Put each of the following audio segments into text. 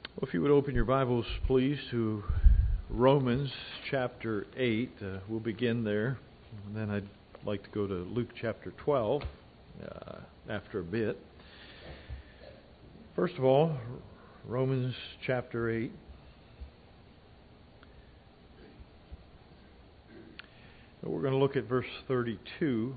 Well, if you would open your Bibles, please, to Romans chapter 8. We'll begin there. And then I'd like to go to Luke chapter 12 after a bit. First of all, Romans chapter 8. We're going to look at verse 32.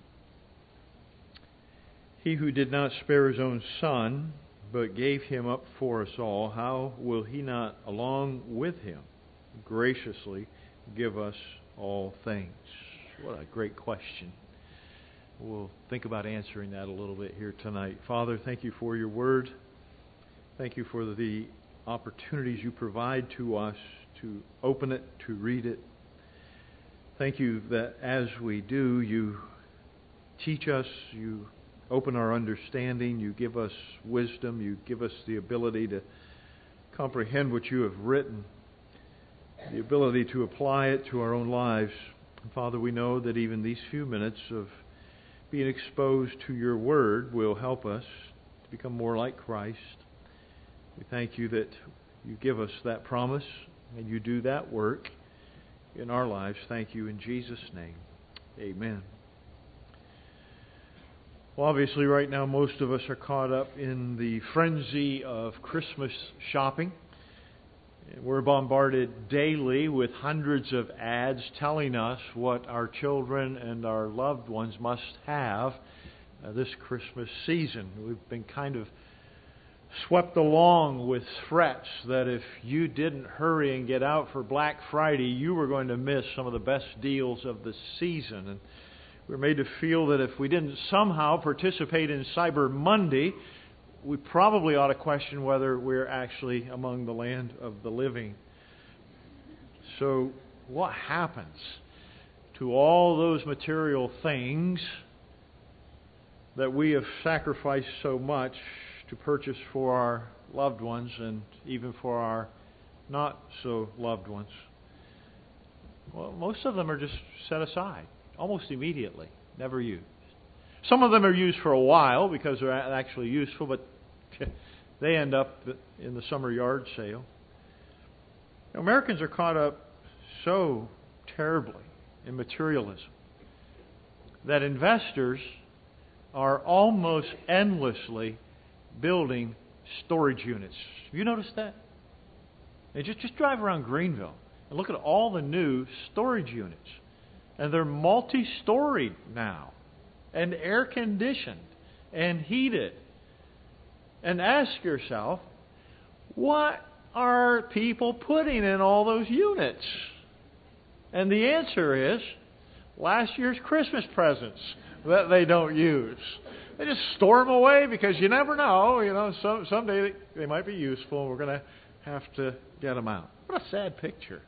He who did not spare his own son, but gave him up for us all, how will he not, along with him, graciously give us all things? What a great question. We'll think about answering that a little bit here tonight. Father, thank you for your word. Thank you for the opportunities you provide to us to open it, to read it. Thank you that as we do, you teach us, you open our understanding, you give us wisdom, you give us the ability to comprehend what you have written, the ability to apply it to our own lives. And Father, we know that even these few minutes of being exposed to your word will help us to become more like Christ. We thank you that you give us that promise and you do that work in our lives. Thank you in Jesus' name. Amen. Well, obviously right now most of us are caught up in the frenzy of Christmas shopping. We're bombarded daily with hundreds of ads telling us what our children and our loved ones must have this Christmas season. We've been kind of swept along with threats that if you didn't hurry and get out for Black Friday, you were going to miss some of the best deals of the season. And we're made to feel that if we didn't somehow participate in Cyber Monday, we probably ought to question whether we're actually among the land of the living. So what happens to all those material things that we have sacrificed so much to purchase for our loved ones and even for our not so loved ones? Well, most of them are just set aside almost immediately, never used. Some of them are used for a while because they're actually useful, but they end up in the summer yard sale. Now, Americans are caught up so terribly in materialism that investors are almost endlessly building storage units. Have you noticed that? And just drive around Greenville and look at all the new storage units. And they're multi-storied now, and air-conditioned, and heated. And ask yourself, what are people putting in all those units? And the answer is, last year's Christmas presents that they don't use. They just store them away because you never know. Someday they might be useful, and we're going to have to get them out. What a sad picture.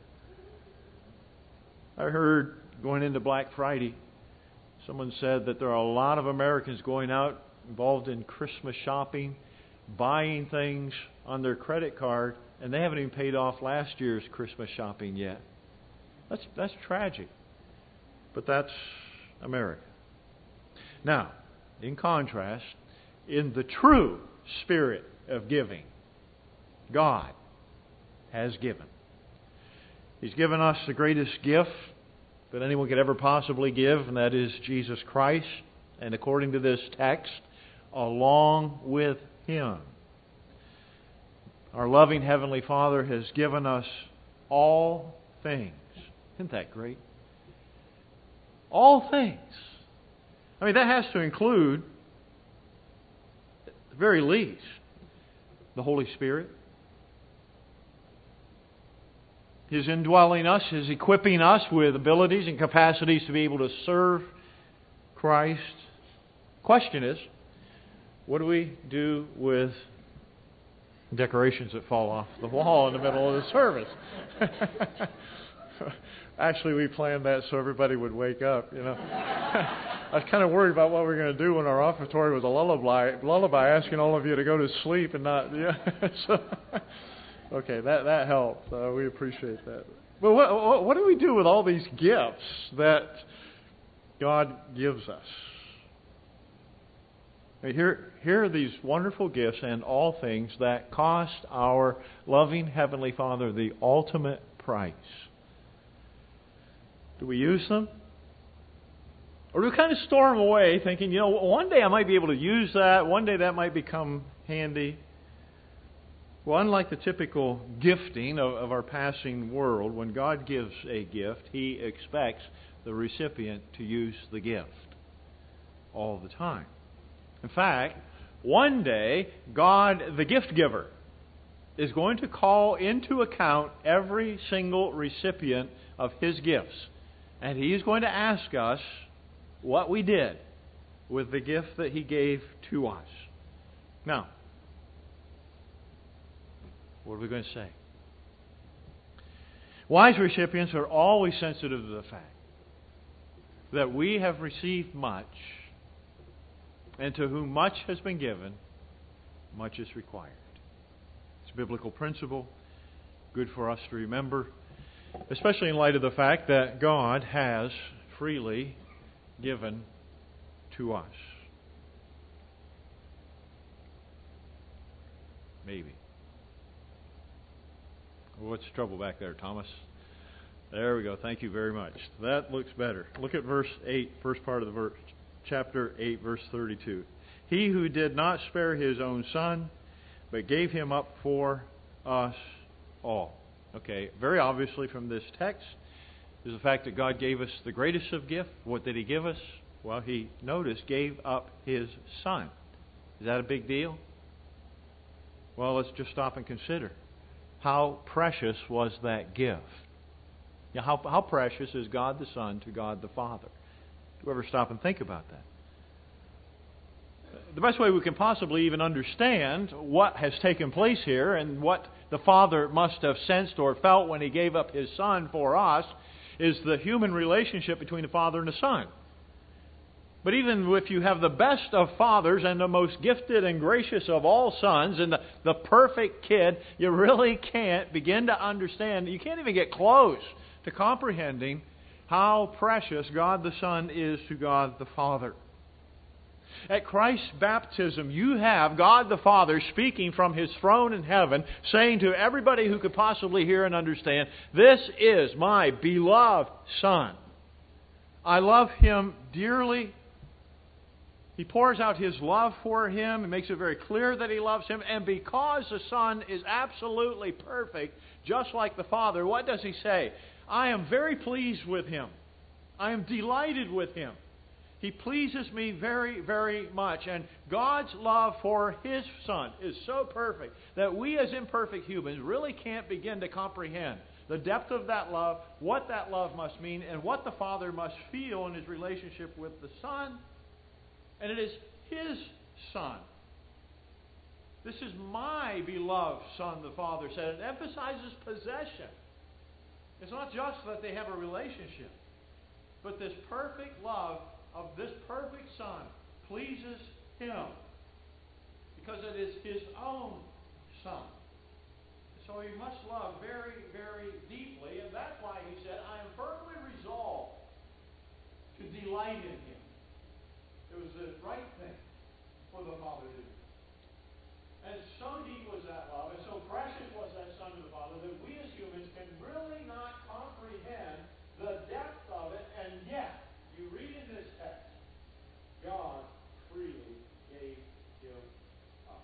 I heard going into Black Friday, someone said that there are a lot of Americans going out involved in Christmas shopping, buying things on their credit card, and they haven't even paid off last year's Christmas shopping yet. That's tragic. But that's America. Now, in contrast, in the true spirit of giving, God has given. He's given us the greatest gift that anyone could ever possibly give, and that is Jesus Christ. And according to this text, along with Him, our loving Heavenly Father has given us all things. Isn't that great? All things. I mean, that has to include, at the very least, the Holy Spirit. His indwelling us, His equipping us with abilities and capacities to be able to serve Christ. Question is, what do we do with decorations that fall off the wall in the middle of the service? Actually, we planned that so everybody would wake up, I was kind of worried about what we were going to do when our offertory was a lullaby asking all of you to go to sleep and not... Okay, that helped. We appreciate that. But what do we do with all these gifts that God gives us? Here are these wonderful gifts and all things that cost our loving Heavenly Father the ultimate price. Do we use them? Or do we kind of store them away thinking, one day I might be able to use that, one day that might become handy? Well, unlike the typical gifting of our passing world, when God gives a gift, He expects the recipient to use the gift all the time. In fact, one day, God, the gift giver, is going to call into account every single recipient of His gifts. And He is going to ask us what we did with the gift that He gave to us. Now, what are we going to say? Wise recipients are always sensitive to the fact that we have received much, and to whom much has been given, much is required. It's a biblical principle, good for us to remember, especially in light of the fact that God has freely given to us. Maybe. What's the trouble back there, Thomas? There we go. Thank you very much. That looks better. Look at verse 8, first part of the verse. Chapter 8, verse 32. He who did not spare His own Son, but gave Him up for us all. Okay, very obviously from this text is the fact that God gave us the greatest of gifts. What did He give us? Well, He, notice, gave up His Son. Is that a big deal? Well, let's just stop and consider. How precious was that gift? How precious is God the Son to God the Father? Do you ever stop and think about that? The best way we can possibly even understand what has taken place here and what the Father must have sensed or felt when He gave up His Son for us is the human relationship between the Father and the Son. But even if you have the best of fathers and the most gifted and gracious of all sons and the perfect kid, you really can't begin to understand. You can't even get close to comprehending how precious God the Son is to God the Father. At Christ's baptism, you have God the Father speaking from His throne in heaven, saying to everybody who could possibly hear and understand, "This is my beloved Son. I love Him dearly." He pours out His love for him and makes it very clear that He loves him. And because the Son is absolutely perfect, just like the Father, what does He say? I am very pleased with Him. I am delighted with Him. He pleases me very, very much. And God's love for His Son is so perfect that we as imperfect humans really can't begin to comprehend the depth of that love, what that love must mean, and what the Father must feel in His relationship with the Son. And it is His Son. This is my beloved Son, the Father said. It emphasizes possession. It's not just that they have a relationship, but this perfect love of this perfect Son pleases Him because it is His own Son. So He must love very, very deeply, and that's why He said, I am firmly resolved to delight in Him. It was the right thing for the Father to do. And so deep was that love, and so precious was that Son to the Father, that we as humans can really not comprehend the depth of it, and yet, you read in this text, God freely gave Him up.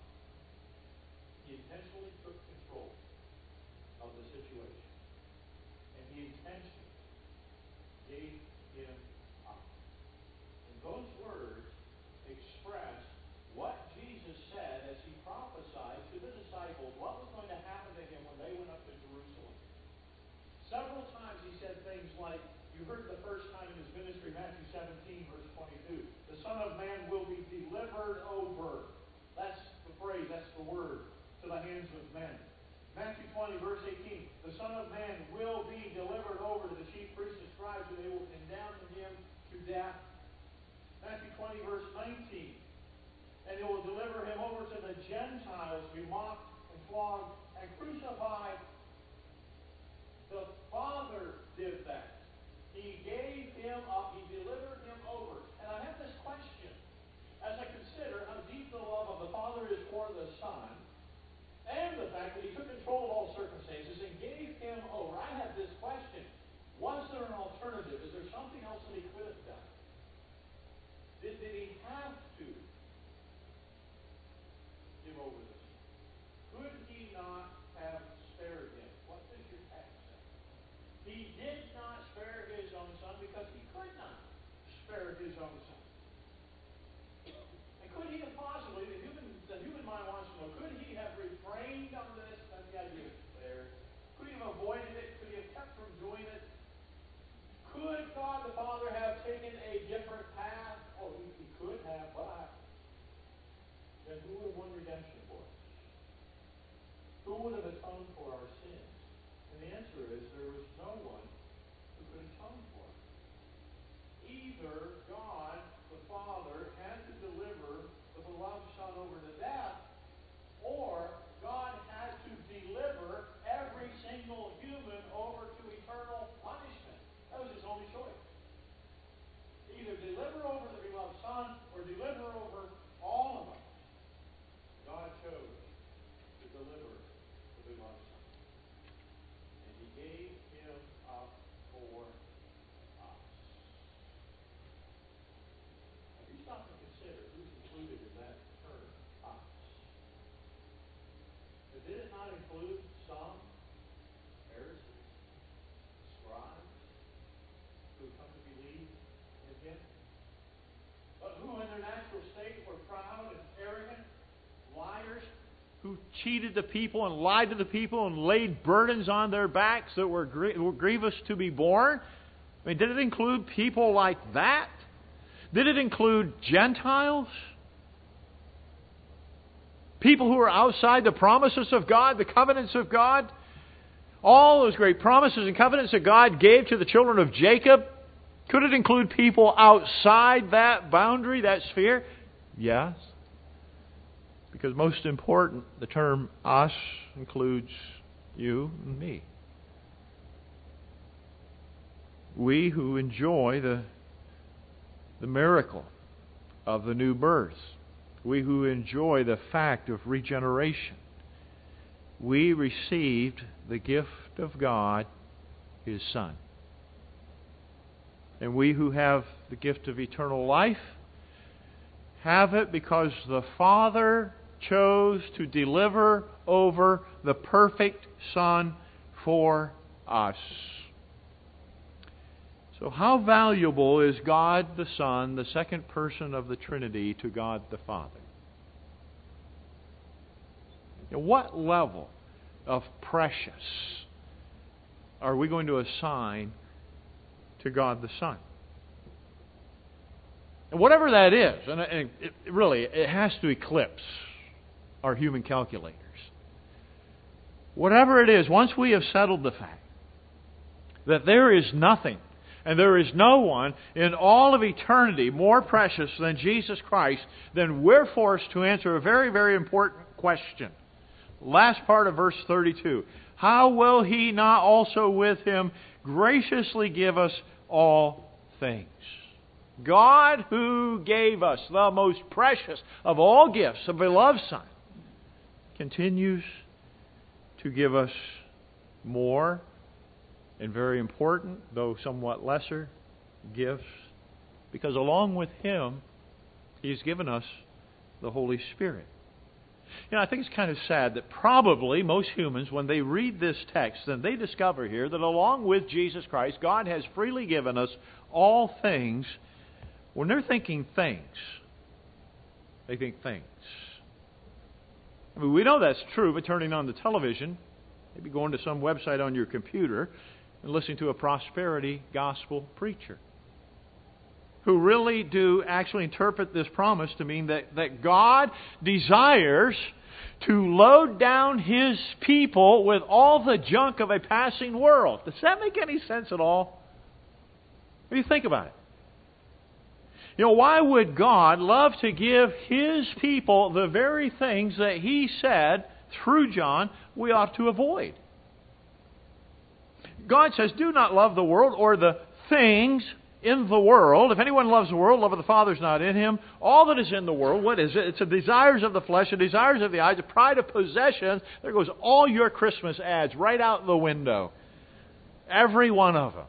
He intentionally took control of the situation. And He intentionally gave Him up. And those words express what Jesus said as He prophesied to the disciples what was going to happen to Him when they went up to Jerusalem. Several times He said things like, you heard the first time in His ministry, Matthew 17, verse 22, the Son of Man will be delivered over. That's the phrase, that's the word, to the hands of men. Matthew 20, verse 18, the Son of Man will be delivered over to the chief priests and scribes, and they will condemn Him to death. Matthew 20, verse 19, and they will deliver Him over to the Gentiles to be mocked and flogged and crucified. The Father did that. He gave Him up. He delivered Him over. And I have this question as I consider how deep He did not spare His own Son because He could not spare His own Son. And could He have possibly, the human mind wants to know, could He have refrained on this? That's the idea there. Could He have avoided it? Could He have kept from doing it? Could God the Father have taken a different path? Oh, He could have, but then who would have won redemption for us? Who would have atoned for our sins? And the answer is there was no one who could atone for us. Either God the Father had to deliver the beloved Son over to death, or God had to deliver every single human over to eternal punishment. That was His only choice. Either deliver over the beloved Son or deliver over all of us. God chose to deliver the beloved Son. And He gave Him up for us. Have you stopped to consider who's included in that term, us? But did it not include some Pharisees, scribes, who come to believe in Him? But who in their natural state were proud and arrogant, liars, who cheated the people and lied to the people and laid burdens on their backs that were grievous to be borne? I mean, did it include people like that? Did it include Gentiles? People who were outside the promises of God, the covenants of God? All those great promises and covenants that God gave to the children of Jacob? Could it include people outside that boundary, that sphere? Yes. Because most important, the term us includes you and me. We who enjoy the miracle of the new birth. We who enjoy the fact of regeneration. We received the gift of God, His Son. And we who have the gift of eternal life have it because the Father chose to deliver over the perfect Son for us. So how valuable is God the Son, the second person of the Trinity, to God the Father? What level of precious are we going to assign to God the Son? And whatever that is, and it has to eclipse our human calculators. Whatever it is, once we have settled the fact that there is nothing and there is no one in all of eternity more precious than Jesus Christ, then we're forced to answer a very, very important question. Last part of verse 32. How will He not also with Him graciously give us all things? God who gave us the most precious of all gifts, a beloved Son, continues to give us more and very important, though somewhat lesser, gifts, because along with Him, He's given us the Holy Spirit. I think it's kind of sad that probably most humans, when they read this text, then they discover here that along with Jesus Christ, God has freely given us all things. When they're thinking things, they think things. I mean, we know that's true by turning on the television, maybe going to some website on your computer, and listening to a prosperity gospel preacher who really do actually interpret this promise to mean that God desires to load down His people with all the junk of a passing world. Does that make any sense at all? What do you think about it? Why would God love to give His people the very things that He said through John we ought to avoid? God says, do not love the world or the things in the world. If anyone loves the world, love of the Father is not in him. All that is in the world, what is it? It's the desires of the flesh, the desires of the eyes, the pride of possessions. There goes all your Christmas ads right out the window. Every one of them.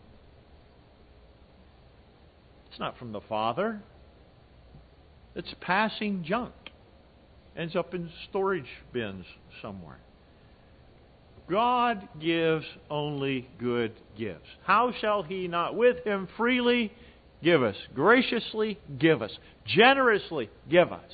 It's not from the Father. It's passing junk. Ends up in storage bins somewhere. God gives only good gifts. How shall He not with Him freely give us, graciously give us, generously give us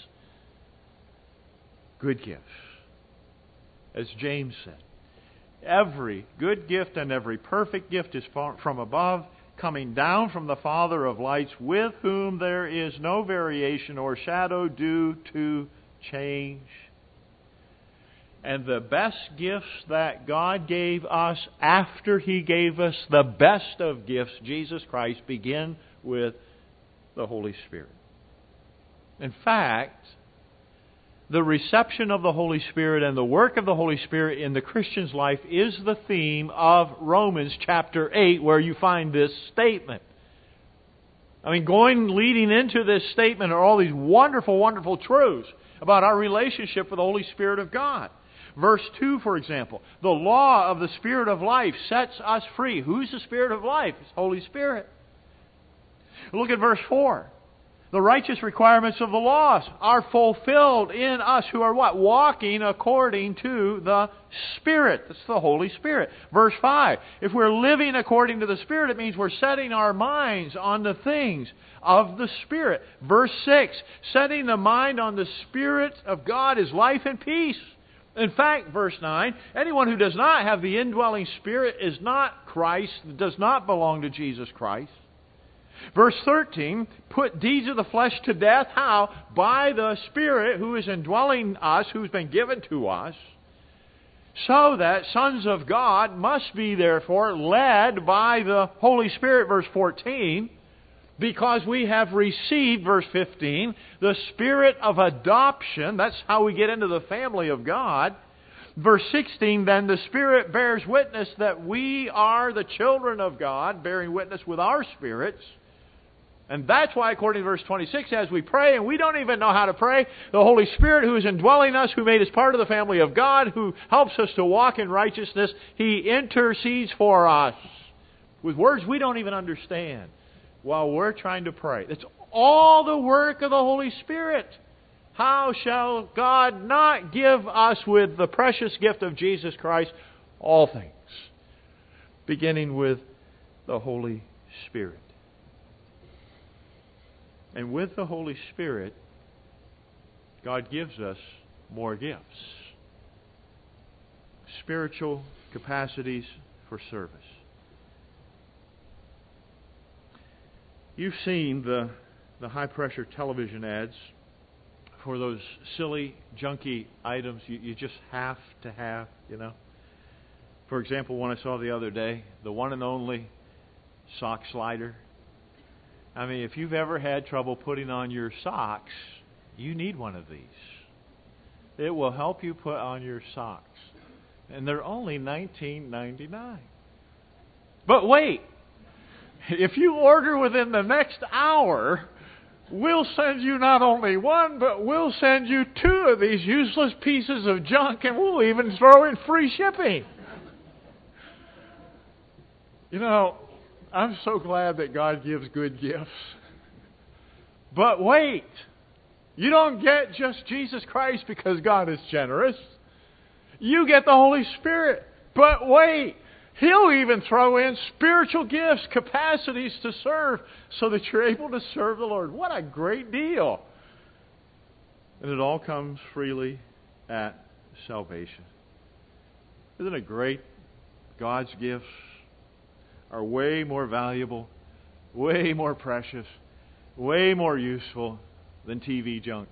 good gifts? As James said, every good gift and every perfect gift is from above, coming down from the Father of lights, with whom there is no variation or shadow due to change. And the best gifts that God gave us after He gave us the best of gifts, Jesus Christ, begin with the Holy Spirit. In fact, the reception of the Holy Spirit and the work of the Holy Spirit in the Christian's life is the theme of Romans chapter 8, where you find this statement. Leading into this statement are all these wonderful, wonderful truths about our relationship with the Holy Spirit of God. Verse 2, for example, the law of the Spirit of life sets us free. Who's the Spirit of life? It's Holy Spirit. Look at verse 4. The righteous requirements of the laws are fulfilled in us who are what? Walking according to the Spirit. That's the Holy Spirit. Verse 5. If we're living according to the Spirit, it means we're setting our minds on the things of the Spirit. Verse 6. Setting the mind on the Spirit of God is life and peace. In fact, verse 9, anyone who does not have the indwelling Spirit is not Christ, does not belong to Jesus Christ. Verse 13, put deeds of the flesh to death. How? By the Spirit who is indwelling us, who's been given to us, so that sons of God must be therefore led by the Holy Spirit, verse 14, because we have received, verse 15, the Spirit of adoption. That's how we get into the family of God. Verse 16, then the Spirit bears witness that we are the children of God, bearing witness with our spirits. And that's why, according to verse 26, as we pray, and we don't even know how to pray, the Holy Spirit who is indwelling us, who made us part of the family of God, who helps us to walk in righteousness, He intercedes for us with words we don't even understand while we're trying to pray. It's all the work of the Holy Spirit. How shall God not give us with the precious gift of Jesus Christ all things? Beginning with the Holy Spirit. And with the Holy Spirit, God gives us more gifts. Spiritual capacities for service. You've seen the high-pressure television ads for those silly, junky items you just have to have, For example, one I saw the other day, the one and only sock slider. If you've ever had trouble putting on your socks, you need one of these. It will help you put on your socks. And they're only $19.99. But wait! If you order within the next hour, we'll send you not only one, but we'll send you 2 of these useless pieces of junk, and we'll even throw in free shipping. I'm so glad that God gives good gifts. But wait! You don't get just Jesus Christ because God is generous. You get the Holy Spirit. But wait! He'll even throw in spiritual gifts, capacities to serve, so that you're able to serve the Lord. What a great deal! And it all comes freely at salvation. Isn't it great? God's gifts are way more valuable, way more precious, way more useful than TV junk.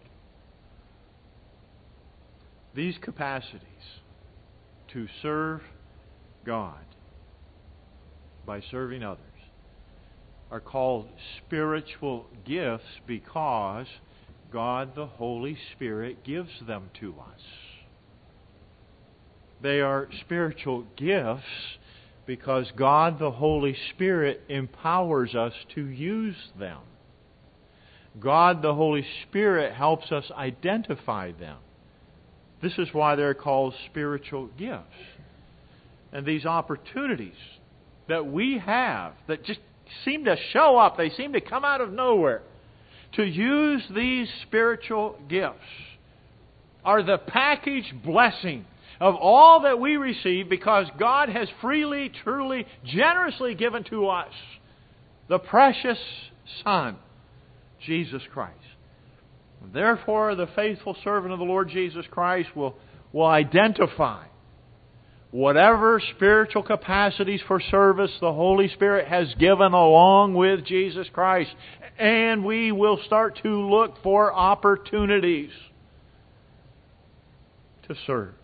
These capacities to serve God by serving others are called spiritual gifts because God the Holy Spirit gives them to us. They are spiritual gifts because God the Holy Spirit empowers us to use them. God the Holy Spirit helps us identify them. This is why they're called spiritual gifts. And these opportunities that we have that just seem to show up, they seem to come out of nowhere, to use these spiritual gifts are the package blessing of all that we receive because God has freely, truly, generously given to us the precious Son, Jesus Christ. Therefore, the faithful servant of the Lord Jesus Christ will identify whatever spiritual capacities for service the Holy Spirit has given along with Jesus Christ. And we will start to look for opportunities to serve.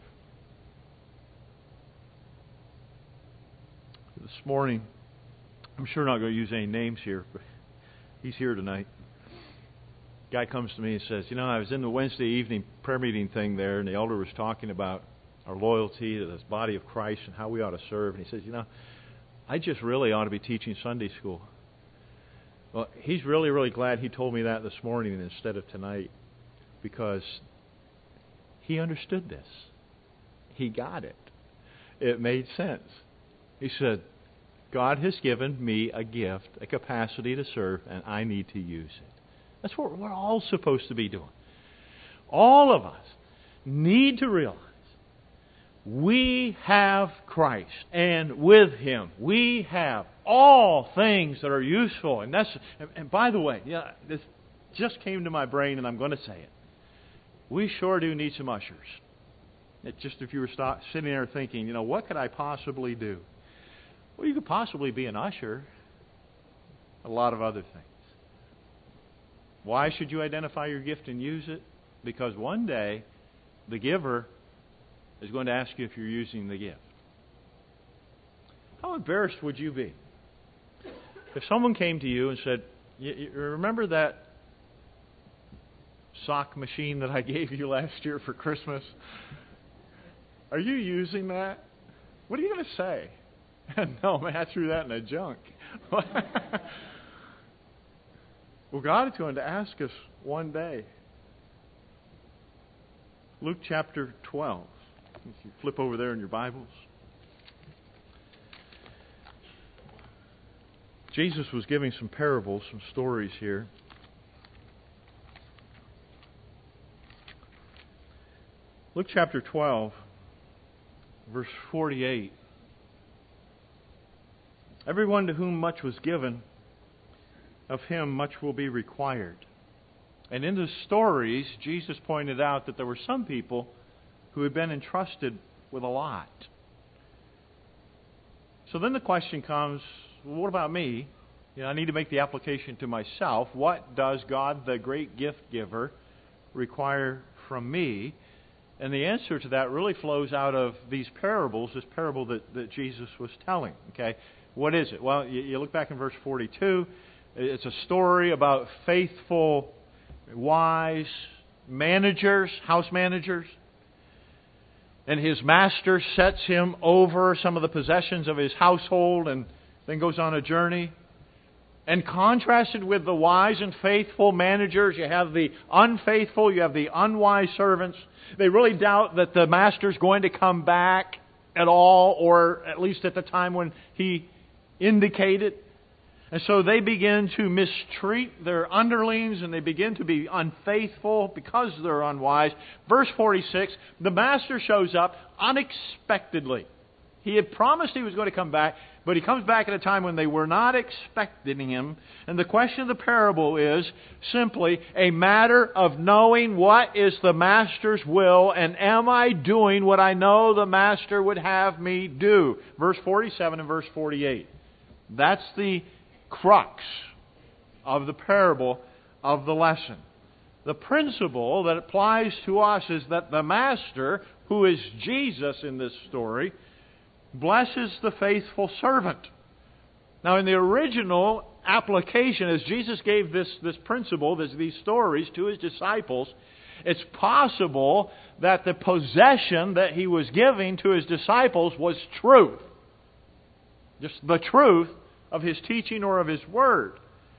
This morning, I'm sure not going to use any names here, but he's here tonight. Guy comes to me and says, I was in the Wednesday evening prayer meeting thing there, and the elder was talking about our loyalty to this body of Christ and how we ought to serve. And he says, I just really ought to be teaching Sunday school. Well, he's really, really glad he told me that this morning instead of tonight, because he understood this. He got it. It made sense. He said, God has given me a gift, a capacity to serve, and I need to use it. That's what we're all supposed to be doing. All of us need to realize we have Christ, and with Him we have all things that are useful. And by the way, this just came to my brain, and I'm going to say it. We sure do need some ushers. It's just if you were sitting there thinking, what could I possibly do? Well, you could possibly be an usher. A lot of other things. Why should you identify your gift and use it? Because one day, the giver is going to ask you if you're using the gift. How embarrassed would you be if someone came to you and said, you remember that sock machine that I gave you last year for Christmas? Are you using that? What are you going to say? No, man, I threw that in the junk. Well, God is going to ask us one day. Luke chapter 12. If you flip over there in your Bibles. Jesus was giving some parables, some stories here. Luke chapter 12, verse 48. Everyone to whom much was given, of him much will be required. And in the stories, Jesus pointed out that there were some people who had been entrusted with a lot. So then the question comes, well, what about me? I need to make the application to myself. What does God, the great gift giver, require from me? And the answer to that really flows out of these parables, this parable that Jesus was telling. Okay, what is it? Well, you look back in verse 42. It's a story about faithful, wise managers, house managers. And his master sets him over some of the possessions of his household and then goes on a journey. And contrasted with the wise and faithful managers, you have the unfaithful, you have the unwise servants. They really doubt that the master's going to come back at all, or at least at the time when he indicated. And so they begin to mistreat their underlings, and they begin to be unfaithful because they're unwise. Verse 46, the master shows up unexpectedly. He had promised he was going to come back, but he comes back at a time when they were not expecting him. And the question of the parable is simply a matter of knowing what is the master's will, and am I doing what I know the master would have me do? Verse 47 and verse 48. That's the crux of the parable of the lesson. The principle that applies to us is that the master, who is Jesus in this story, blesses the faithful servant. Now, in the original application, as Jesus gave this principle, these stories to His disciples, it's possible that the possession that He was giving to His disciples was truth. Just the truth of His teaching or of His Word.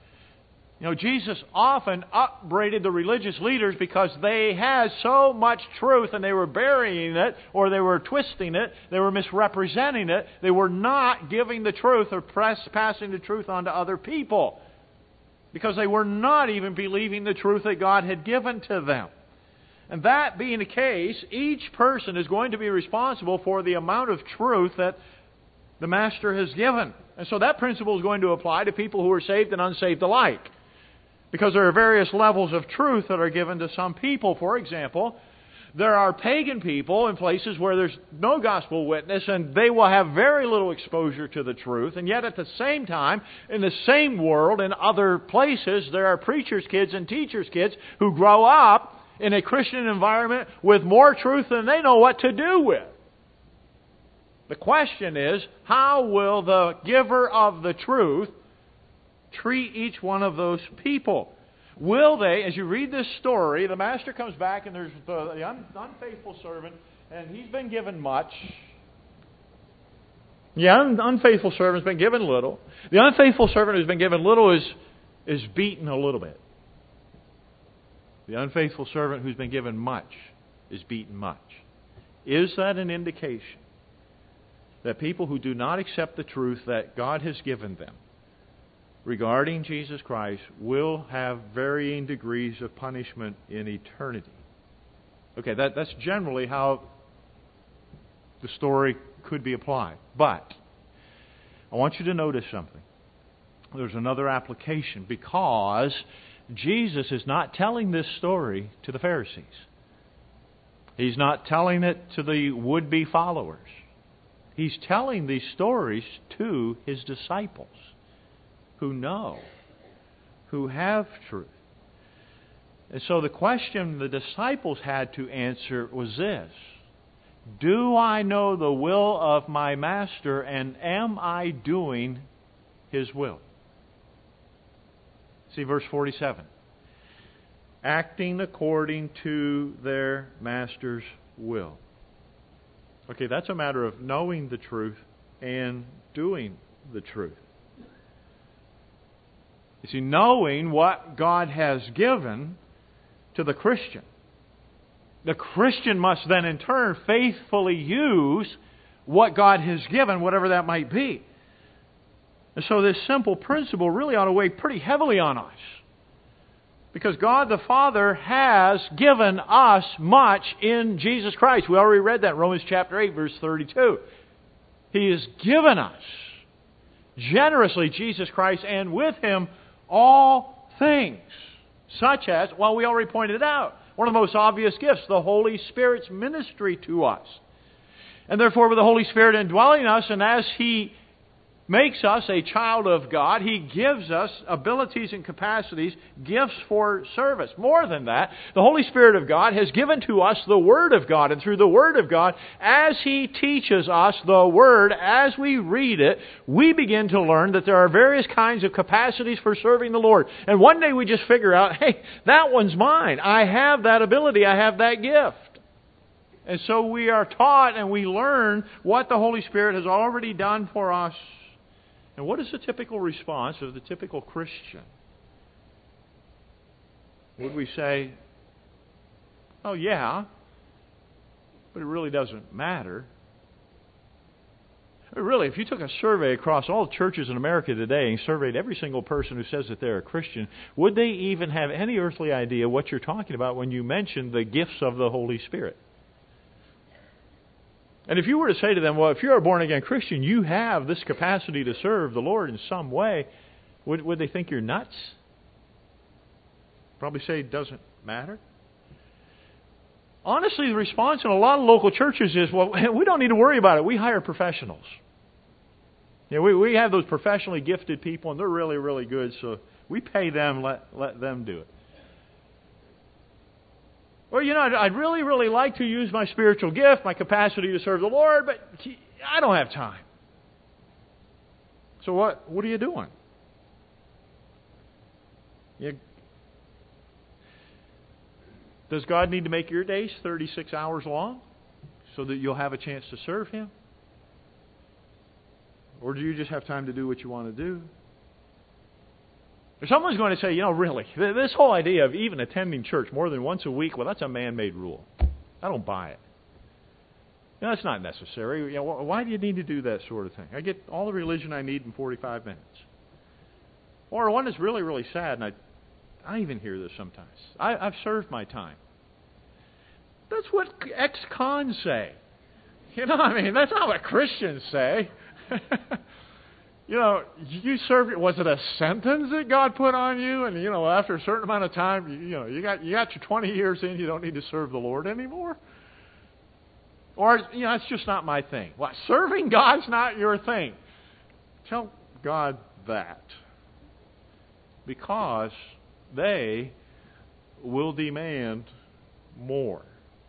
Jesus often upbraided the religious leaders because they had so much truth and they were burying it, or they were twisting it, they were misrepresenting it, they were not giving the truth or passing the truth on to other people because they were not even believing the truth that God had given to them. And that being the case, each person is going to be responsible for the amount of truth that the Master has given. And so that principle is going to apply to people who are saved and unsaved alike. Because there are various levels of truth that are given to some people. For example, there are pagan people in places where there's no gospel witness, and they will have very little exposure to the truth. And yet at the same time, in the same world, in other places, there are preachers' kids and teachers' kids who grow up in a Christian environment with more truth than they know what to do with. The question is, how will the giver of the truth treat each one of those people? Will they, as you read this story, the Master comes back and there's the unfaithful servant, and he's been given much. The unfaithful servant's been given little. The unfaithful servant who's been given little is beaten a little bit. The unfaithful servant who's been given much is beaten much. Is that an indication that people who do not accept the truth that God has given them regarding Jesus Christ will have varying degrees of punishment in eternity? Okay, that's generally how the story could be applied. But I want you to notice something. There's another application, because Jesus is not telling this story to the Pharisees. He's not telling it to the would-be followers. He's telling these stories to His disciples who know, who have truth. And so the question the disciples had to answer was this: do I know the will of my Master, and am I doing His will? See verse 47. Acting according to their Master's will. Okay, that's a matter of knowing the truth and doing the truth. You see, knowing what God has given to the Christian. The Christian must then in turn faithfully use what God has given, whatever that might be. And so this simple principle really ought to weigh pretty heavily on us. Because God the Father has given us much in Jesus Christ. We already read that in Romans chapter 8, verse 32. He has given us generously Jesus Christ, and with Him all things. Such as, well, we already pointed it out, one of the most obvious gifts, the Holy Spirit's ministry to us. And therefore, with the Holy Spirit indwelling us, and as He makes us a child of God, He gives us abilities and capacities, gifts for service. More than that, the Holy Spirit of God has given to us the Word of God. And through the Word of God, as He teaches us the Word, as we read it, we begin to learn that there are various kinds of capacities for serving the Lord. And one day we just figure out, hey, that one's mine. I have that ability. I have that gift. And so we are taught and we learn what the Holy Spirit has already done for us. And what is the typical response of the typical Christian? Would we say, oh yeah, but it really doesn't matter? Really, if you took a survey across all churches in America today and surveyed every single person who says that they're a Christian, would they even have any earthly idea what you're talking about when you mention the gifts of the Holy Spirit? And if you were to say to them, well, if you're a born-again Christian, you have this capacity to serve the Lord in some way, would they think you're nuts? Probably say it doesn't matter. Honestly, the response in a lot of local churches is, well, we don't need to worry about it. We hire professionals. We have those professionally gifted people, and they're really, really good, so we pay them, let them do it. Well, I'd really, really like to use my spiritual gift, my capacity to serve the Lord, but I don't have time. So what are you doing? Does God need to make your days 36 hours long so that you'll have a chance to serve Him? Or do you just have time to do what you want to do? If someone's going to say, really, this whole idea of even attending church more than once a week, well, that's a man-made rule. I don't buy it. That's not necessary. Why do you need to do that sort of thing? I get all the religion I need in 45 minutes. Or one that's really, really sad, and I even hear this sometimes. I've served my time. That's what ex-cons say. You know, I mean, that's not what Christians say. You know, you served, was it a sentence that God put on you? And, you know, after a certain amount of time, you got your 20 years in, you don't need to serve the Lord anymore? Or, you know, it's just not my thing. What, serving God's not your thing? Tell God that. Because they will demand more.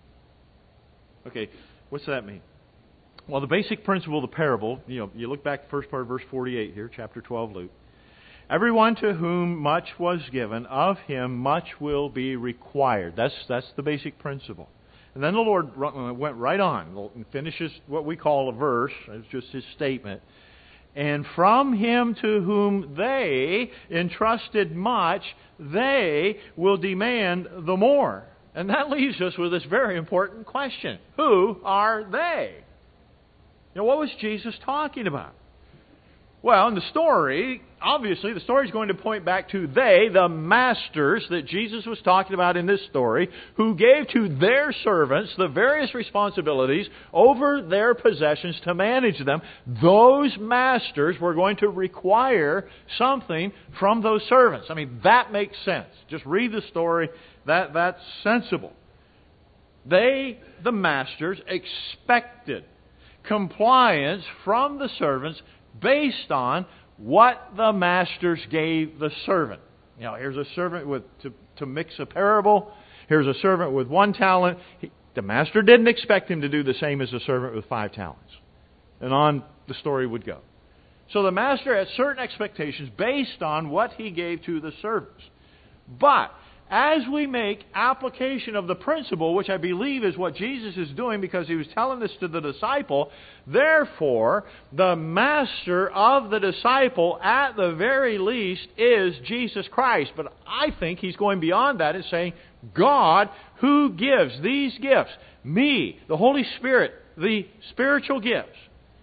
Okay, what's that mean? Well, the basic principle of the parable, you look back at the first part of verse 48 here, chapter 12, Luke. Everyone to whom much was given, of him much will be required. That's the basic principle. And then the Lord went right on and finishes what we call a verse. It's just his statement. And from him to whom they entrusted much, they will demand the more. And that leaves us with this very important question. Who are they? What was Jesus talking about? Well, in the story, obviously, the story is going to point back to they, the masters that Jesus was talking about in this story, who gave to their servants the various responsibilities over their possessions to manage them. Those masters were going to require something from those servants. I mean, that makes sense. Just read the story. That's sensible. They, the masters, expected compliance from the servants based on what the masters gave the servant. Here's a servant to mix a parable. Here's a servant with 1 talent. The master didn't expect him to do the same as a servant with 5 talents. And on the story would go. So the master had certain expectations based on what he gave to the servants. But as we make application of the principle, which I believe is what Jesus is doing because he was telling this to the disciple, therefore, the master of the disciple, at the very least, is Jesus Christ. But I think he's going beyond that and saying, God, who gives these gifts, me, the Holy Spirit, the spiritual gifts,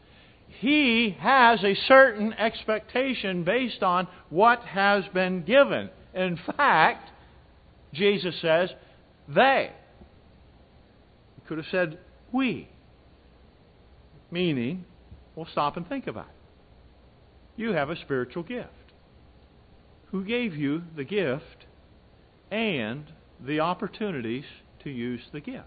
He has a certain expectation based on what has been given. In fact, Jesus says, they. He could have said, we. Meaning, well, stop and think about it. You have a spiritual gift. Who gave you the gift and the opportunities to use the gift?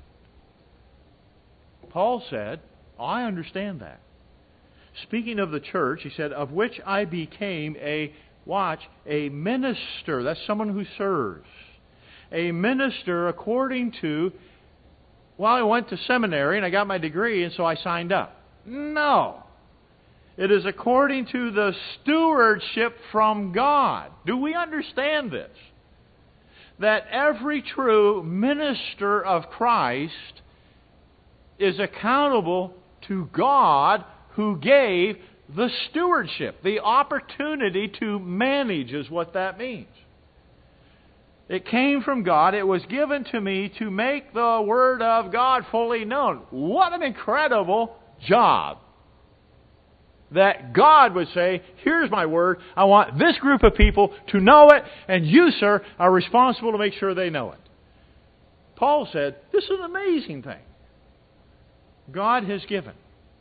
Paul said, I understand that. Speaking of the church, he said, of which I became a minister. That's someone who serves. A minister according to, I went to seminary and I got my degree and so I signed up. No. It is according to the stewardship from God. Do we understand this? That every true minister of Christ is accountable to God who gave the stewardship. The opportunity to manage is what that means. It came from God. It was given to me to make the Word of God fully known. What an incredible job. That God would say, here's my Word. I want this group of people to know it, and you, sir, are responsible to make sure they know it. Paul said, this is an amazing thing. God has given.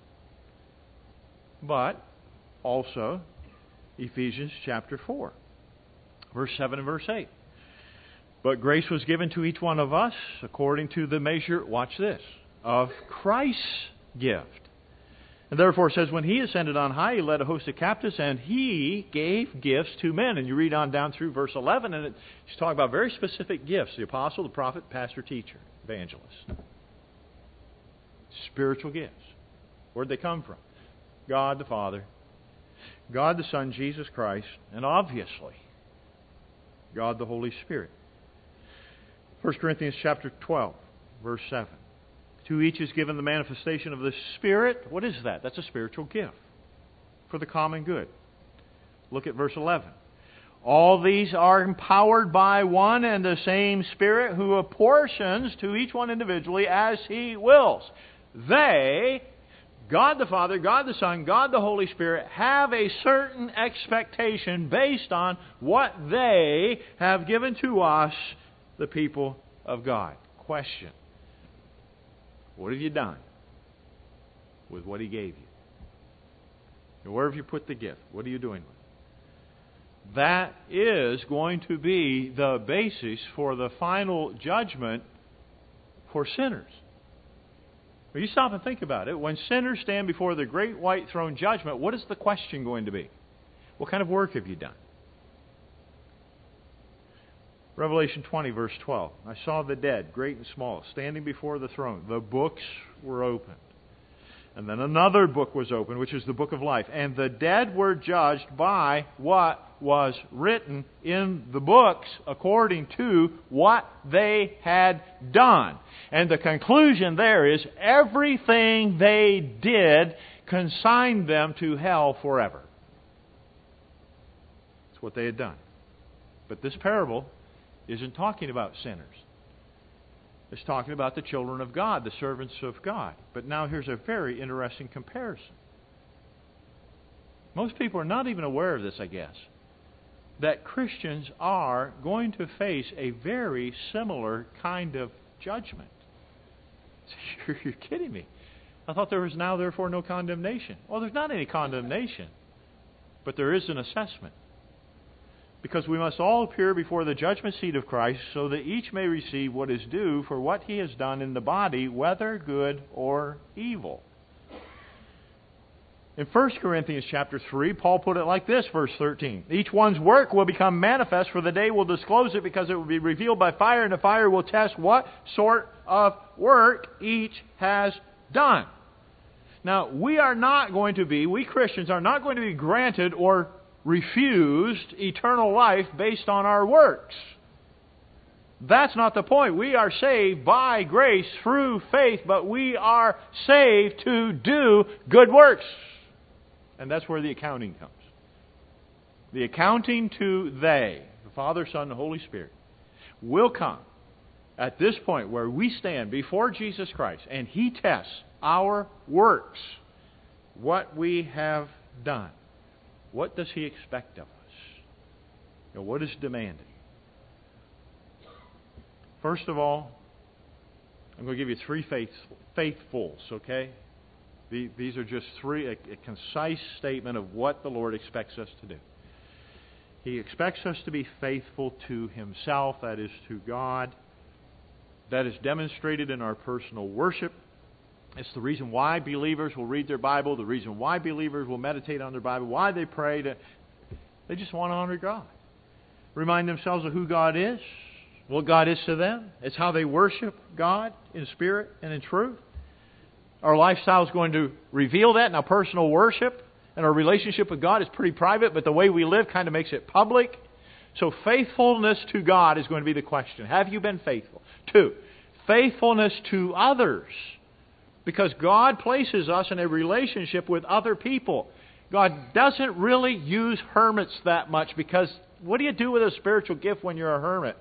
But also, Ephesians chapter 4, verse 7 and verse 8. But grace was given to each one of us according to the measure, watch this, of Christ's gift. And therefore it says, when He ascended on high, He led a host of captives, and He gave gifts to men. And you read on down through verse 11, and He's talking about very specific gifts. The apostle, the prophet, pastor, teacher, evangelist. Spiritual gifts. Where'd they come from? God the Father, God the Son, Jesus Christ, and obviously, God the Holy Spirit. 1 Corinthians chapter 12, verse 7. To each is given the manifestation of the Spirit. What is that? That's a spiritual gift for the common good. Look at verse 11. All these are empowered by one and the same Spirit who apportions to each one individually as He wills. They, God the Father, God the Son, God the Holy Spirit, have a certain expectation based on what they have given to us, the people of God. Question. What have you done with what He gave you? And where have you put the gift? What are you doing with it? That is going to be the basis for the final judgment for sinners. Well, you stop and think about it. When sinners stand before the great white throne judgment, what is the question going to be? What kind of work have you done? Revelation 20, verse 12. I saw the dead, great and small, standing before the throne. The books were opened. And then another book was opened, which is the book of life. And the dead were judged by what was written in the books according to what they had done. And the conclusion there is everything they did consigned them to hell forever. That's what they had done. But this parable isn't talking about sinners. It's talking about the children of God, the servants of God. But now here's a very interesting comparison. Most people are not even aware of this, I guess. That Christians are going to face a very similar kind of judgment. You're kidding me. I thought there was now therefore no condemnation. Well, there's not any condemnation. But there is an assessment. Because we must all appear before the judgment seat of Christ, so that each may receive what is due for what he has done in the body, whether good or evil. In 1 Corinthians chapter 3, Paul put it like this, verse 13. Each one's work will become manifest, for the day will disclose it, because it will be revealed by fire, and the fire will test what sort of work each has done. Now, we Christians are not going to be granted or refused eternal life based on our works. That's not the point. We are saved by grace through faith, but we are saved to do good works. And that's where the accounting comes. The accounting to they, the Father, Son, and Holy Spirit, will come at this point where we stand before Jesus Christ and He tests our works, what we have done. What does He expect of us? What is demanded? First of all, I'm going to give you three faithfuls, okay? These are just a concise statement of what the Lord expects us to do. He expects us to be faithful to Himself, that is, to God. That is demonstrated in our personal worship. It's the reason why believers will read their Bible, the reason why believers will meditate on their Bible, why they pray. They just want to honor God. Remind themselves of who God is, what God is to them. It's how they worship God in spirit and in truth. Our lifestyle is going to reveal that. Now, personal worship and our relationship with God is pretty private, but the way we live kind of makes it public. So faithfulness to God is going to be the question. Have you been faithful? 2, faithfulness to others. Because God places us in a relationship with other people. God doesn't really use hermits that much, because what do you do with a spiritual gift when you're a hermit?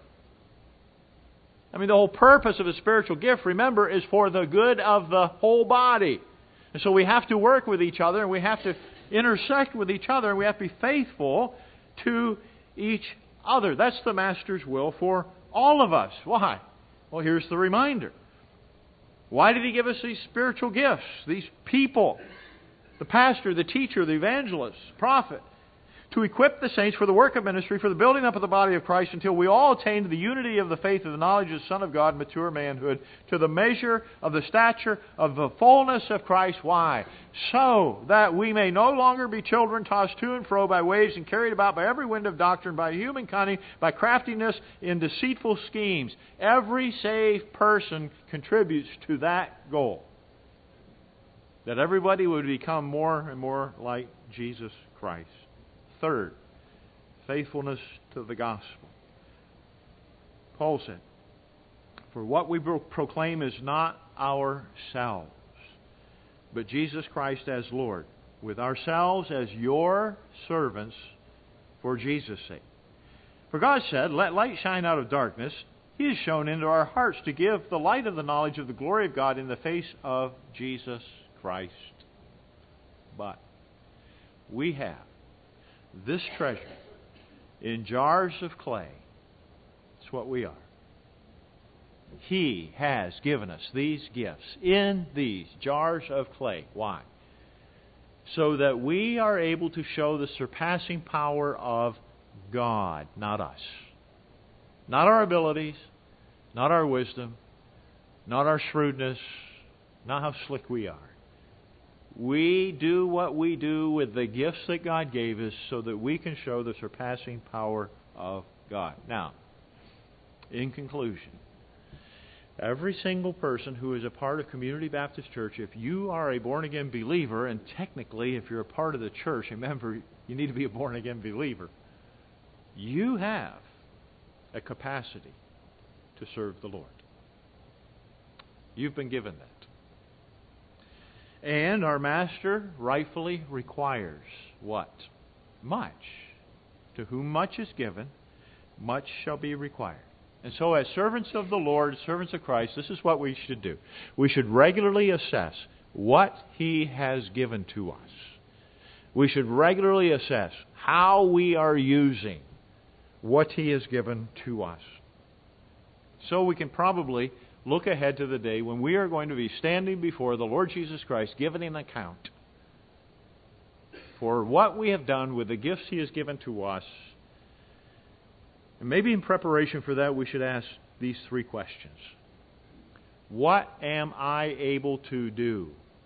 I mean, the whole purpose of a spiritual gift, remember, is for the good of the whole body. And so we have to work with each other, and we have to intersect with each other, and we have to be faithful to each other. That's the Master's will for all of us. Why? Well, here's the reminder. Why did He give us these spiritual gifts? These people, the pastor, the teacher, the evangelist, prophet, to equip the saints for the work of ministry, for the building up of the body of Christ, until we all attain to the unity of the faith of the knowledge of the Son of God, mature manhood, to the measure of the stature of the fullness of Christ. Why? So that we may no longer be children tossed to and fro by waves and carried about by every wind of doctrine, by human cunning, by craftiness in deceitful schemes. Every saved person contributes to that goal. That everybody would become more and more like Jesus Christ. 3rd, faithfulness to the gospel. Paul said, for what we proclaim is not ourselves, but Jesus Christ as Lord, with ourselves as your servants for Jesus' sake. For God said, let light shine out of darkness. He has shone into our hearts to give the light of the knowledge of the glory of God in the face of Jesus Christ. But we have this treasure in jars of clay. It's what we are. He has given us these gifts in these jars of clay. Why? So that we are able to show the surpassing power of God, not us. Not our abilities, not our wisdom, not our shrewdness, not how slick we are. We do what we do with the gifts that God gave us so that we can show the surpassing power of God. Now, in conclusion, every single person who is a part of Community Baptist Church, if you are a born-again believer, and technically if you're a part of the church, remember, you need to be a born-again believer, you have a capacity to serve the Lord. You've been given that. And our Master rightfully requires what? Much. To whom much is given, much shall be required. And so as servants of the Lord, servants of Christ, this is what we should do. We should regularly assess what He has given to us. We should regularly assess how we are using what He has given to us. So we can probably look ahead to the day when we are going to be standing before the Lord Jesus Christ, giving an account for what we have done with the gifts He has given to us. And maybe in preparation for that, we should ask these three questions. What am I able to do?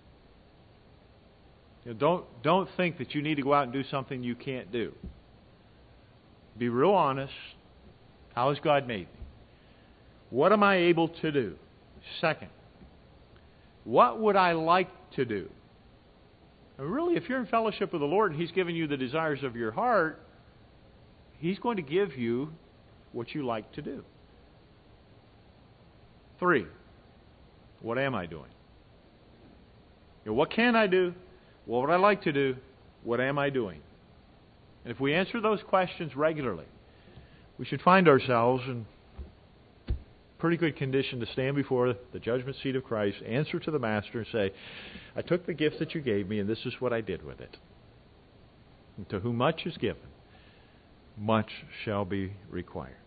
You know, don't think that you need to go out and do something you can't do. Be real honest. How has God made me? What am I able to do? Second, what would I like to do? And really, if you're in fellowship with the Lord and He's given you the desires of your heart, He's going to give you what you like to do. 3, what am I doing? You know, what can I do? What would I like to do? What am I doing? And if we answer those questions regularly, we should find ourselves in pretty good condition to stand before the judgment seat of Christ, answer to the Master, and say, I took the gift that you gave me, and this is what I did with it. And to whom much is given, much shall be required.